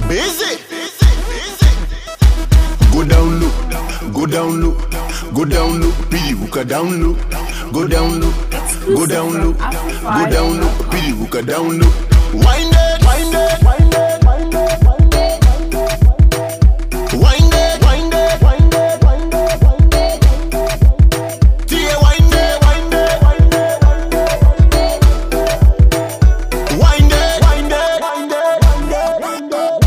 Busy. Go down low, go down low, go down low, pili uka down low. Go down low, go down low, go down low, pili uka down low. Wind it, wind it, wind it, wind it, wind it, wind it, wind it, wind it, wind it, wind it. Tia wind it, wind it, wind it, wind it, wind it, wind it, wind it.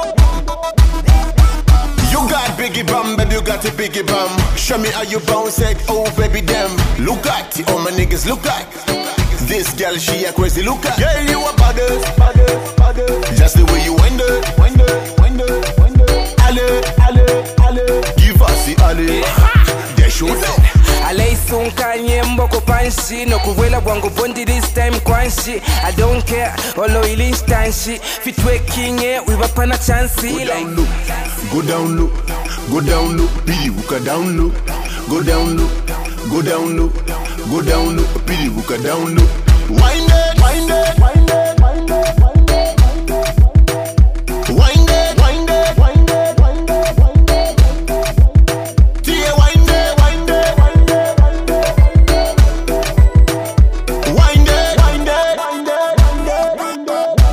You got biggie bum, baby, you got a biggie bum. Show me how you bounce it, oh baby damn. Look at it, all my niggas look at this girl, she a crazy look at. Yeah, you a baddest, baddest, baddest. Just the way you wind it, wind it, wind it, wind it. Ale, ale, ale. Give us the ale. They show them. Ale sunka nyembo kupanshi no kuwela bwangu bondi this time kwanshi. I don't care, olo ilinstanshi. Fitwe kinye, we wapana chansi. Go down low, go down low, pili uka down low. Go down low, go down low, go down low, pili uka down low. Wind it, wind it, wind it, wind it, wind it, wind it, wind it, wind it, wind it, wind it. Tia wind it, wind it, wind it, wind it, wind it, wind it, wind it, wind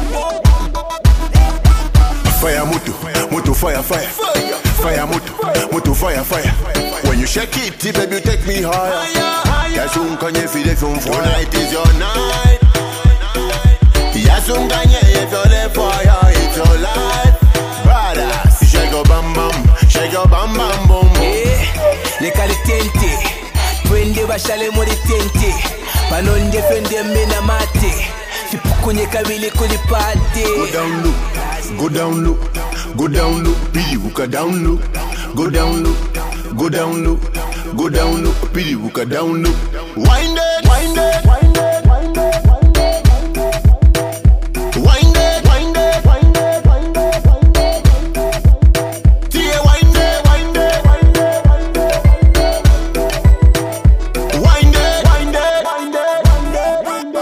it. Fire moto, moto fire, fire, fire moto, moto fire, fire. When you shake it, baby, you take me higher. Yasun kanye fide from fire. Tonight is your night. Yasun kanye, it's your day fire, it's your life. Brothers, shake your bam bam, shake your bam bam boom boom. Le calitente, twende bashale muri tente. Panonde fende mena mate. Fipukunye kabili kulipate. Go down low, go down low, go down low, pili uka down low. Go down low, go down low, go down low, pili uka down low. Wind it, wind it, wind it, wind it, wind it, wind it, wind it, wind it, wind it, wind it. Tia wind it, wind it, wind it, wind it, wind it, wind it, wind it, wind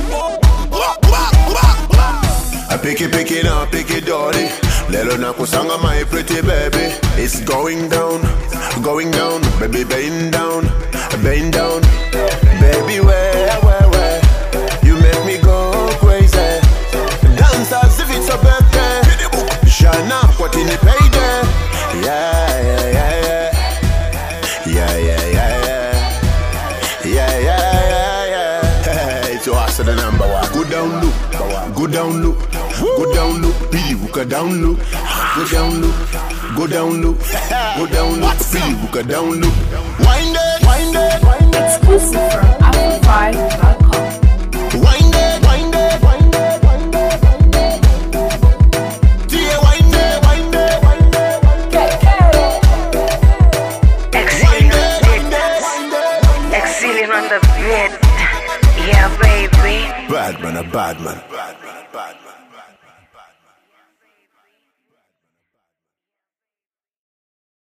it. I pick it up, pick it dirty. Lelo na kusanga my pretty baby. It's going down, baby bend down, bend down. Baby where, you make me go crazy. Dance as if it's a birthday. Shana, what in the payday? Yeah, yeah, yeah, yeah. Yeah, yeah, yeah, yeah. Yeah, yeah, yeah, yeah. It's your ass the number one. Go down low, go down low. Go down low, pili uka down low. Go down low, go down low, go down low, pili uka down low. Wind it, wind it, wind it. Exclusive from Afro5.com. Wind it, wind it, wind it, wind it, wind it. Tia wind it, wind it, wind it, wind it. Excelling on the bed. Yeah, baby. Bad man, a bad man.